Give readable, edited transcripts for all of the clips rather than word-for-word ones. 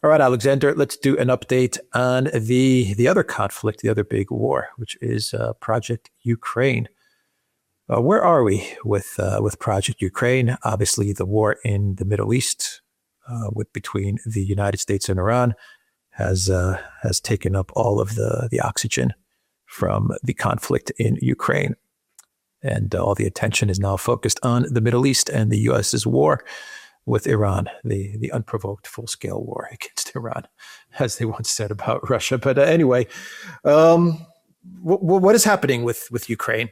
All right, Alexander, let's do an update on the other conflict, the other big war, which is Project Ukraine. Where are we with Project Ukraine? Obviously, the war in the Middle East between the United States and Iran has taken up all of the oxygen from the conflict in Ukraine. And all the attention is now focused on the Middle East and the U.S.'s war with Iran, the unprovoked full-scale war against Iran, as they once said about Russia. But anyway, what is happening with Ukraine?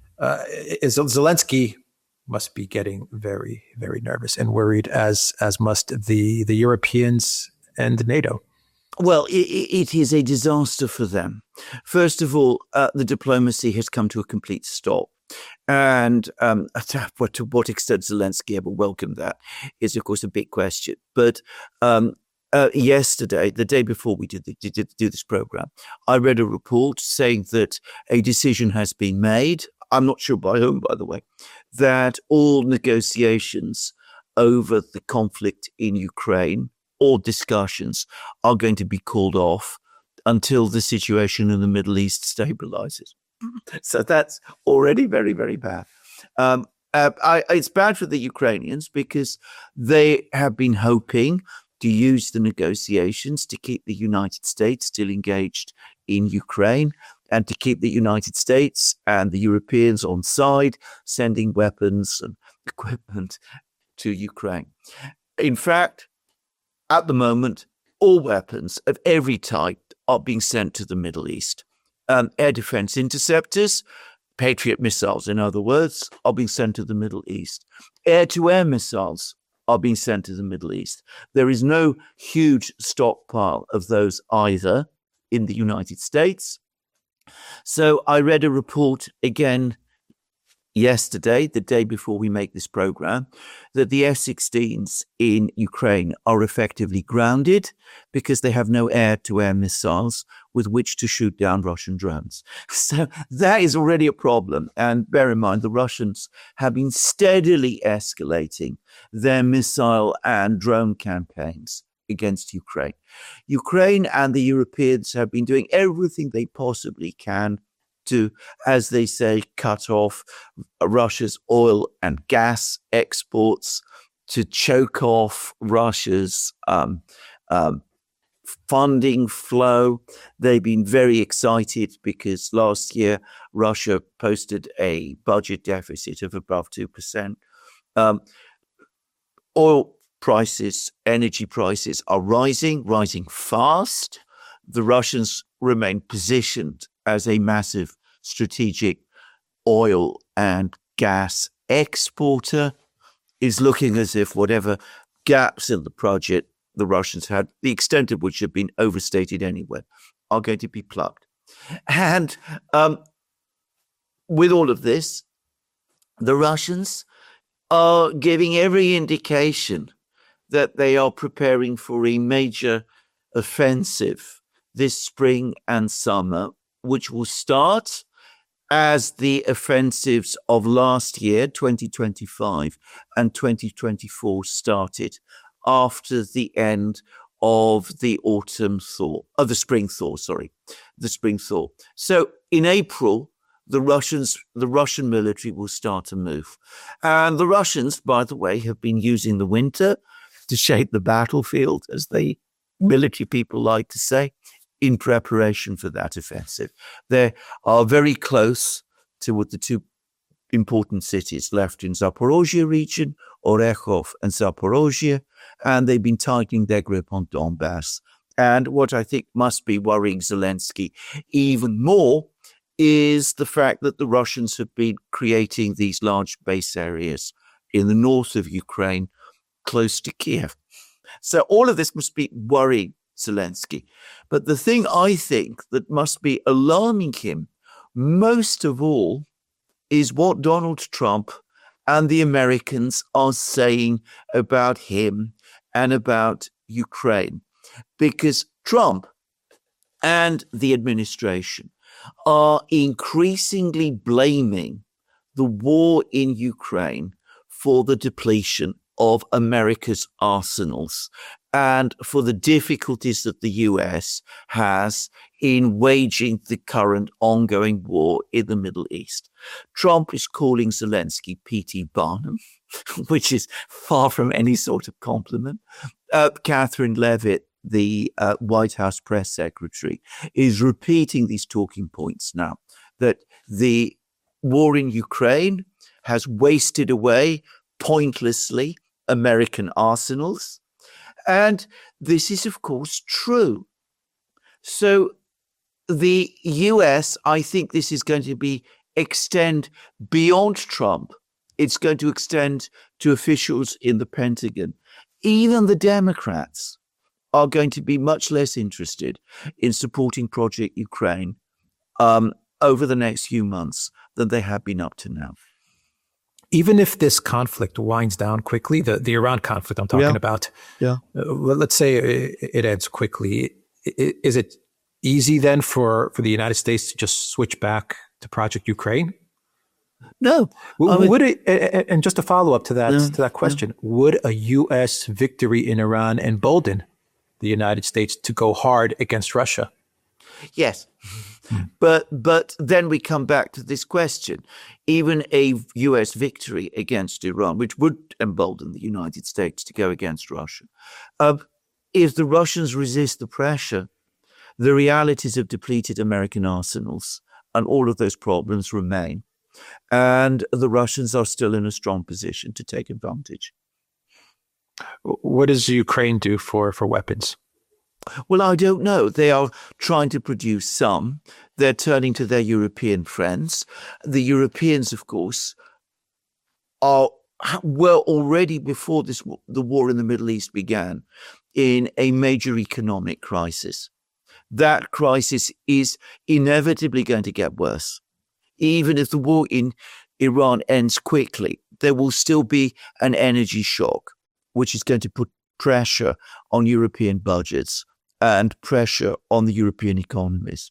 Zelensky must be getting very, very nervous and worried, as must the Europeans and NATO. Well, it is a disaster for them. First of all, the diplomacy has come to a complete stop. And to what extent Zelensky ever welcomed that is, of course, a big question. But yesterday, the day before we did this program, I read a report saying that a decision has been made. I'm not sure by whom, by the way, that all negotiations over the conflict in Ukraine or discussions are going to be called off until the situation in the Middle East stabilizes. So that's already very, very bad. It's bad for the Ukrainians because they have been hoping to use the negotiations to keep the United States still engaged in Ukraine and to keep the United States and the Europeans on side, sending weapons and equipment to Ukraine. In fact, at the moment, all weapons of every type are being sent to the Middle East. Air defense interceptors, Patriot missiles, in other words, are being sent to the Middle East. Air-to-air missiles are being sent to the Middle East. There is no huge stockpile of those either in the United States. So I read a report again yesterday, the day before we make this program, that the F-16s in Ukraine are effectively grounded because they have no air-to-air missiles with which to shoot down Russian drones. So that is already a problem. And bear in mind, the Russians have been steadily escalating their missile and drone campaigns against Ukraine. Ukraine and the Europeans have been doing everything they possibly can to, as they say, cut off Russia's oil and gas exports, to choke off Russia's funding flow. They've been very excited because last year Russia posted a budget deficit of above 2%. Oil prices, energy prices are rising fast. The Russians remain positioned as a massive strategic oil and gas exporter. Is looking as if whatever gaps in the project the Russians had, the extent of which have been overstated anyway, are going to be plugged. And with all of this, the Russians are giving every indication that they are preparing for a major offensive this spring and summer, which will start as the offensives of last year, 2025, and 2024 started after the end of the spring thaw. So in April, the Russian military will start to move. And the Russians, by the way, have been using the winter to shape the battlefield, as the military people like to say, in preparation for that offensive. They are very close to what the two important cities left in Zaporozhye region, Orekhov and Zaporozhye, and they've been tightening their grip on Donbass. And what I think must be worrying Zelensky even more is the fact that the Russians have been creating these large base areas in the north of Ukraine, close to Kiev. So all of this must be worrying Zelensky. But the thing I think that must be alarming him most of all is what Donald Trump and the Americans are saying about him and about Ukraine. Because Trump and the administration are increasingly blaming the war in Ukraine for the depletion of America's arsenals and for the difficulties that the US has in waging the current ongoing war in the Middle East. Trump is calling Zelensky P.T. Barnum, which is far from any sort of compliment. Catherine Leavitt, the White House press secretary, is repeating these talking points now, that the war in Ukraine has wasted away pointlessly American arsenals. And this is, of course, true. So the US, I think this is going to extend beyond Trump. It's going to extend to officials in the Pentagon. Even the Democrats are going to be much less interested in supporting Project Ukraine over the next few months than they have been up to now. Even if this conflict winds down quickly, the Iran conflict I'm talking about, well, let's say it ends quickly. Is it easy then for the United States to just switch back to Project Ukraine? No. Would it, and just a follow up to that question, would a U.S. victory in Iran embolden the United States to go hard against Russia? Yes. But then we come back to this question. Even a U.S. victory against Iran, which would embolden the United States to go against Russia, if the Russians resist the pressure, the realities of depleted American arsenals and all of those problems remain. And the Russians are still in a strong position to take advantage. What does Ukraine do for weapons? Well, I don't know. They are trying to produce some. They're turning to their European friends. The Europeans, of course, were already before the war in the Middle East began in a major economic crisis. That crisis is inevitably going to get worse. Even if the war in Iran ends quickly, there will still be an energy shock, which is going to put pressure on European budgets and pressure on the European economies.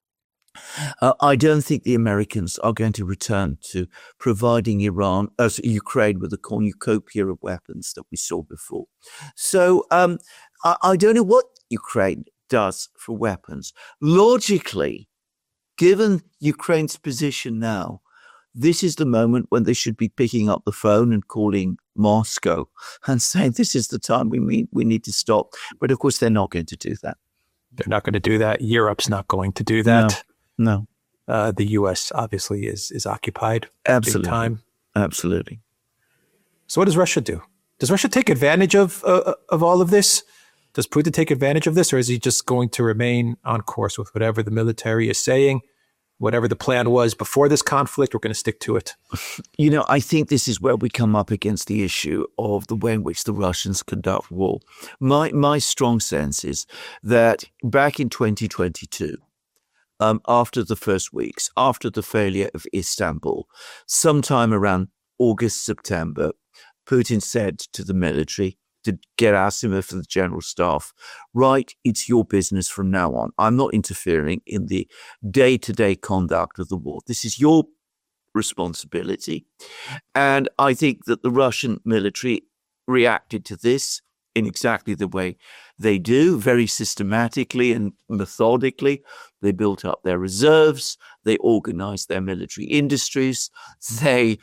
I don't think the Americans are going to return to providing Ukraine with the cornucopia of weapons that we saw before. So I don't know what Ukraine does for weapons. Logically, given Ukraine's position now, this is the moment when they should be picking up the phone and calling Moscow and saying, this is the time we need to stop. But of course, they're not going to do that. They're not going to do that. Europe's not going to do that. No. The U.S. obviously is occupied. Absolutely. Big time. Absolutely. So what does Russia do? Does Russia take advantage of all of this? Does Putin take advantage of this, or is he just going to remain on course with whatever the military is saying? Whatever the plan was before this conflict, we're going to stick to it. I think this is where we come up against the issue of the way in which the Russians conduct war. My strong sense is that back in 2022, after the first weeks, after the failure of Istanbul, sometime around August, September, Putin said to the military, to Gerasimov and the general staff, right, it's your business from now on. I'm not interfering in the day-to-day conduct of the war. This is your responsibility. And I think that the Russian military reacted to this in exactly the way they do, very systematically and methodically. They built up their reserves. They organized their military industries. They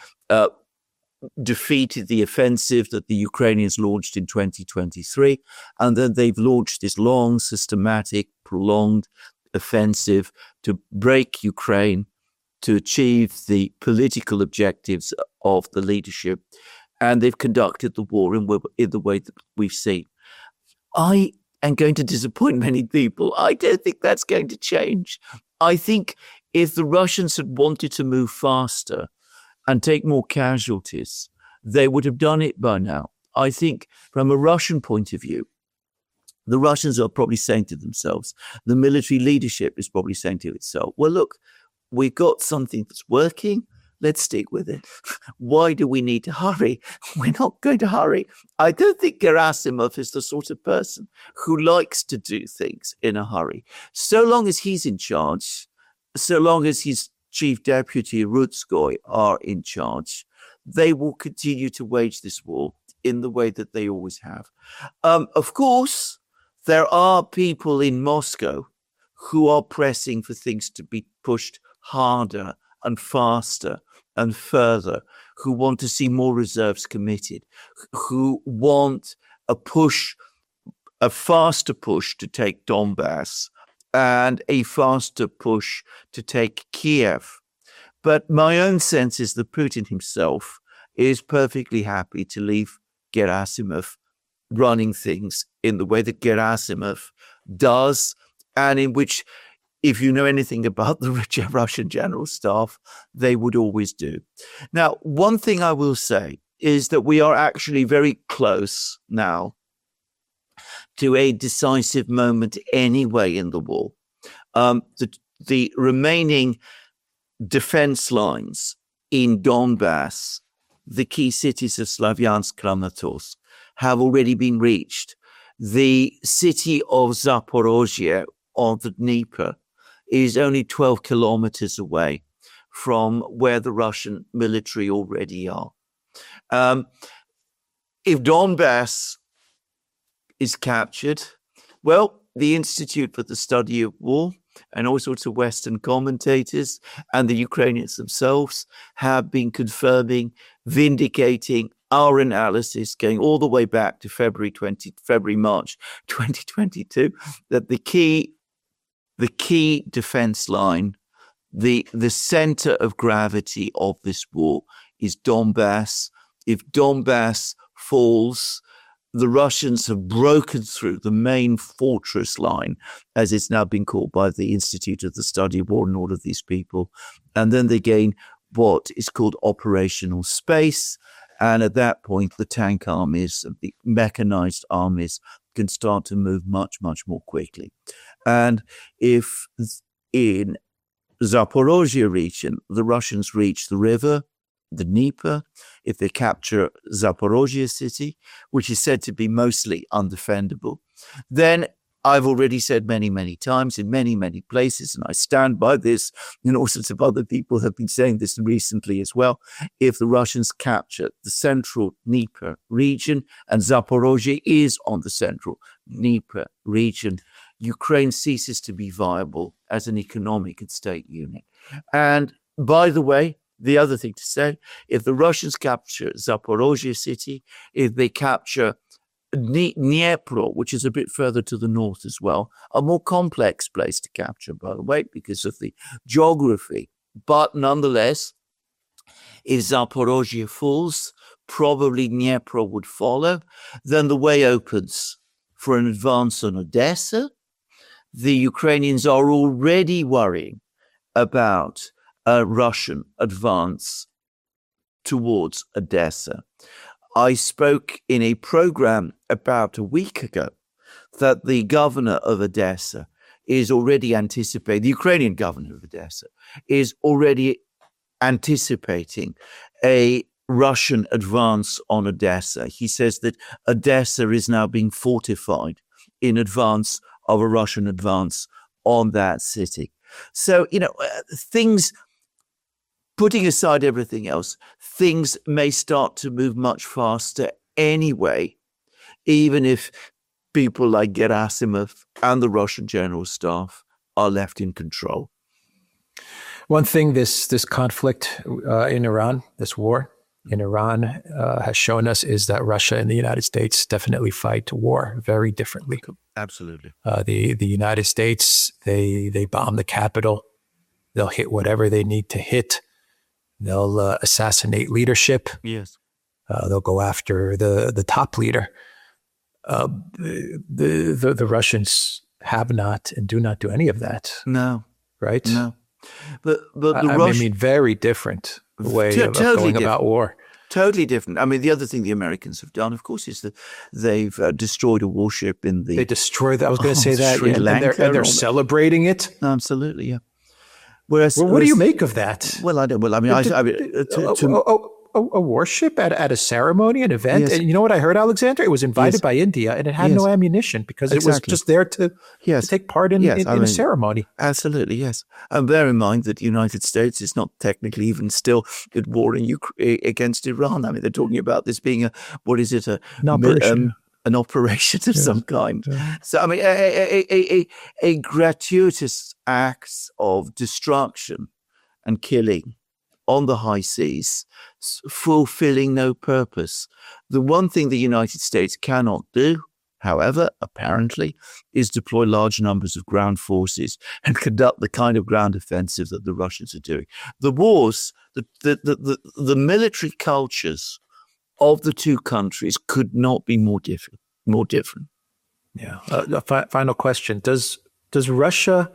defeated the offensive that the Ukrainians launched in 2023. And then they've launched this long, systematic, prolonged offensive to break Ukraine, to achieve the political objectives of the leadership. And they've conducted the war in the way that we've seen. I am going to disappoint many people. I don't think that's going to change. I think if the Russians had wanted to move faster and take more casualties, they would have done it by now. I think from a Russian point of view, the Russians are probably saying to themselves, the military leadership is probably saying to itself, well, look, we've got something that's working. Let's stick with it. Why do we need to hurry? We're not going to hurry. I don't think Gerasimov is the sort of person who likes to do things in a hurry. So long as he's in charge, so long as his Chief Deputy Rudskoy are in charge, they will continue to wage this war in the way that they always have. Of course, there are people in Moscow who are pressing for things to be pushed harder and faster and further, who want to see more reserves committed, who want a faster push to take Donbass and a faster push to take Kiev. But my own sense is that Putin himself is perfectly happy to leave Gerasimov running things in the way that Gerasimov does, and in which, if you know anything about the Russian general staff, they would always do. Now, one thing I will say is that we are actually very close now to a decisive moment anyway in the war. The remaining defense lines in Donbass, the key cities of Slavyansk, Kramatorsk, have already been reached. The city of Zaporozhye on the Dnieper is only 12 kilometers away from where the Russian military already are. If Donbass is captured, well, the Institute for the Study of War and all sorts of Western commentators and the Ukrainians themselves have been confirming, vindicating our analysis going all the way back to March 2022, that the key defense line, the center of gravity of this war is Donbass. If Donbass falls, the Russians have broken through the main fortress line, as it's now been called by the Institute of the Study of War and all of these people. And then they gain what is called operational space. And at that point, the tank armies, the mechanized armies can start to move much, much more quickly. And if in Zaporozhye region, the Russians reach the river, the Dnieper, if they capture Zaporozhye city, which is said to be mostly undefendable, then I've already said many, many times in many, many places, and I stand by this, and all sorts of other people have been saying this recently as well, if the Russians capture the central Dnieper region, and Zaporozhye is on the central Dnieper region, Ukraine ceases to be viable as an economic and state unit. And by the way, the other thing to say, if the Russians capture Zaporozhye city, if they capture Dnipro, which is a bit further to the north as well, a more complex place to capture, by the way, because of the geography. But nonetheless, if Zaporozhye falls, probably Dnipro would follow. Then the way opens for an advance on Odessa. The Ukrainians are already worrying about a Russian advance towards Odessa. I spoke in a program about a week ago that the governor of Odessa is already anticipating, the Ukrainian governor of Odessa is already anticipating a Russian advance on Odessa. He says that Odessa is now being fortified in advance of a Russian advance on that city. So, things, putting aside everything else, things may start to move much faster anyway, even if people like Gerasimov and the Russian general staff are left in control. One thing this conflict in Iran, this war in Iran has shown us is that Russia and the United States definitely fight war very differently. Absolutely. The United States, they bomb the Capitol. They'll hit whatever they need to hit. They'll assassinate leadership. Yes. They'll go after the top leader. The Russians have not and do not do any of that. No. Right? No. But the very different way of going about war. Totally different. I mean, the other thing the Americans have done, of course, is that they've destroyed a warship in the... They destroyed that. I was going to say that. Sri Lanka. And they're celebrating it. Absolutely, yeah. Whereas, what do you make of that? Well, I don't. Well, I mean, a warship at a ceremony, an event. Yes. And you know what I heard, Alexander? It was invited Yes. by India, and it had no ammunition because it was just there to take part in a ceremony. Absolutely, yes. And bear in mind that the United States is not technically even still at war against Iran. I mean, they're talking about this being an operation of some kind. Yeah. So, I mean, a gratuitous acts of destruction and killing on the high seas, fulfilling no purpose. The one thing the United States cannot do, however, apparently, is deploy large numbers of ground forces and conduct the kind of ground offensive that the Russians are doing. The wars, the military cultures of the two countries could not be more different. Yeah. Final question: Does Russia?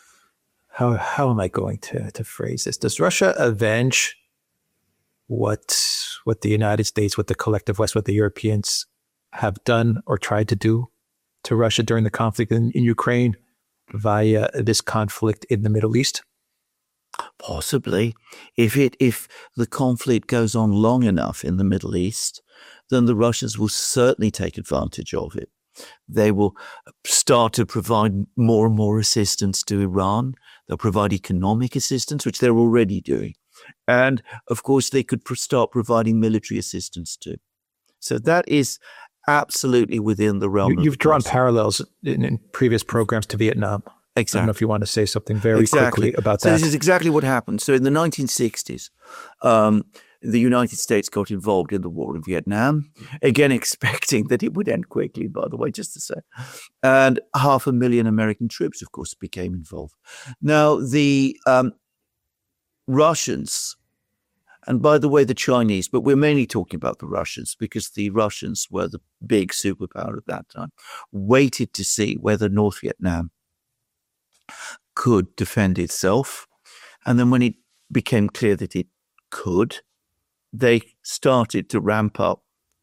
How am I going to phrase this? Does Russia avenge what the United States, what the collective West, what the Europeans have done or tried to do to Russia during the conflict in Ukraine via this conflict in the Middle East? Possibly. If the conflict goes on long enough in the Middle East, then the Russians will certainly take advantage of it. They will start to provide more and more assistance to Iran. They'll provide economic assistance, which they're already doing. And, of course, they could start providing military assistance too. So that is absolutely within the realm. You've drawn parallels in previous programs to Vietnam. Exactly. I don't know if you want to say something very quickly about that. So this is exactly what happened. So in the 1960s, the United States got involved in the war in Vietnam, again expecting that it would end quickly, by the way, just to say. And 500,000 American troops, of course, became involved. Now, the Russians, and by the way, the Chinese, but we're mainly talking about the Russians because the Russians were the big superpower at that time, waited to see whether North Vietnam could defend itself. And then when it became clear that it could, they started to ramp up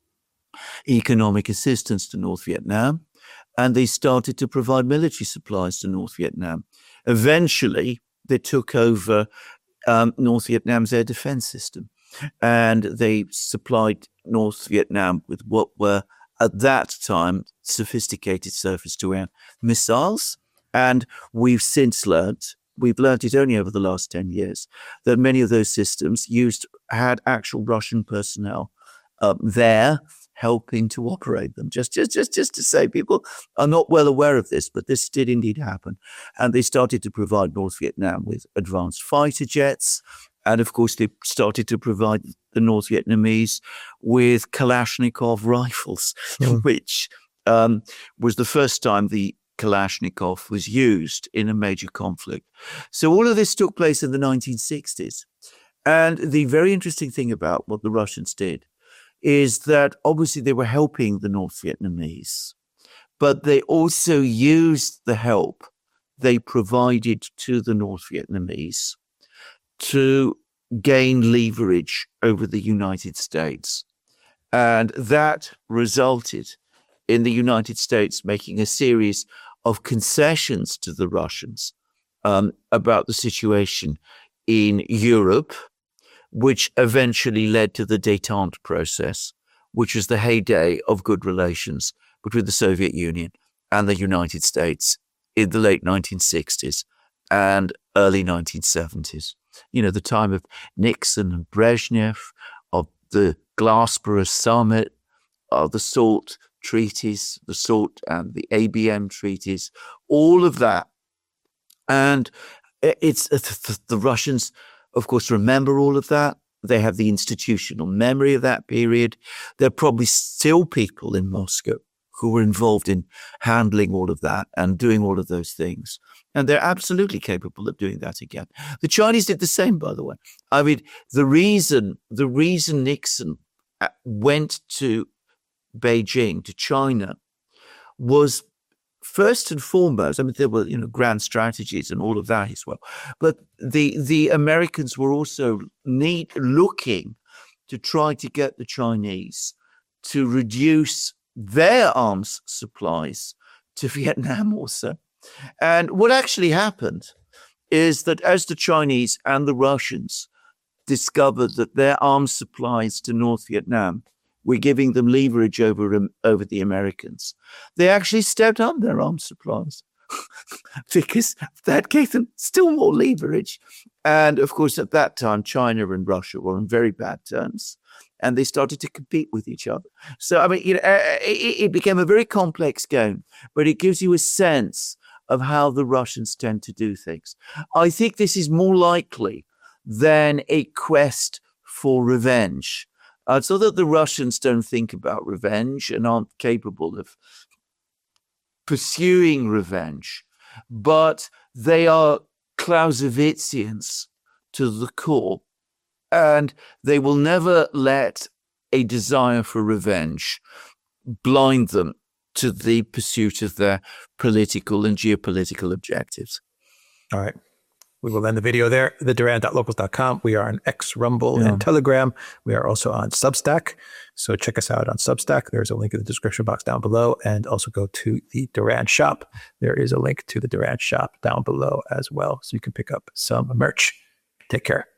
economic assistance to North Vietnam, and they started to provide military supplies to North Vietnam. Eventually, they took over North Vietnam's air defense system, and they supplied North Vietnam with what were, at that time, sophisticated surface-to-air missiles. And we've since learned it only over the last 10 years, that many of those systems had actual Russian personnel there helping to operate them. Just to say, people are not well aware of this, but this did indeed happen. And they started to provide North Vietnam with advanced fighter jets. And of course, they started to provide the North Vietnamese with Kalashnikov rifles, which was the first time the Kalashnikov was used in a major conflict. So all of this took place in the 1960s. And the very interesting thing about what the Russians did is that obviously they were helping the North Vietnamese, but they also used the help they provided to the North Vietnamese to gain leverage over the United States. And that resulted in the United States making a series of concessions to the Russians about the situation in Europe, which eventually led to the détente process, which was the heyday of good relations between the Soviet Union and the United States in the late 1960s and early 1970s. You know, the time of Nixon and Brezhnev, of the Glassboro Summit, of the SALT treaties, the SALT and the ABM treaties, all of that. And it's the Russians, of course, remember all of that. They have the institutional memory of that period. There are probably still people in Moscow who were involved in handling all of that and doing all of those things. And they're absolutely capable of doing that again. The Chinese did the same, by the way. I mean, the reason Nixon went to Beijing, to China, was first and foremost, I mean, there were, grand strategies and all of that as well. But the Americans were also looking to try to get the Chinese to reduce their arms supplies to Vietnam also. And what actually happened is that as the Chinese and the Russians discovered that their arms supplies to North Vietnam were giving them leverage over the Americans, they actually stepped up their arms supplies because that gave them still more leverage. And of course, at that time, China and Russia were on very bad terms, and they started to compete with each other. So, I mean, it became a very complex game, but it gives you a sense of how the Russians tend to do things. I think this is more likely than a quest for revenge. So that the Russians don't think about revenge and aren't capable of pursuing revenge, but they are Clausewitzians to the core, and they will never let a desire for revenge blind them to the pursuit of their political and geopolitical objectives. All right. We will end the video there. TheDuran.locals.com. We are on X, Rumble, and Telegram. We are also on Substack. So check us out on Substack. There's a link in the description box down below. And also go to the Duran shop. There is a link to the Duran shop down below as well. So you can pick up some merch. Take care.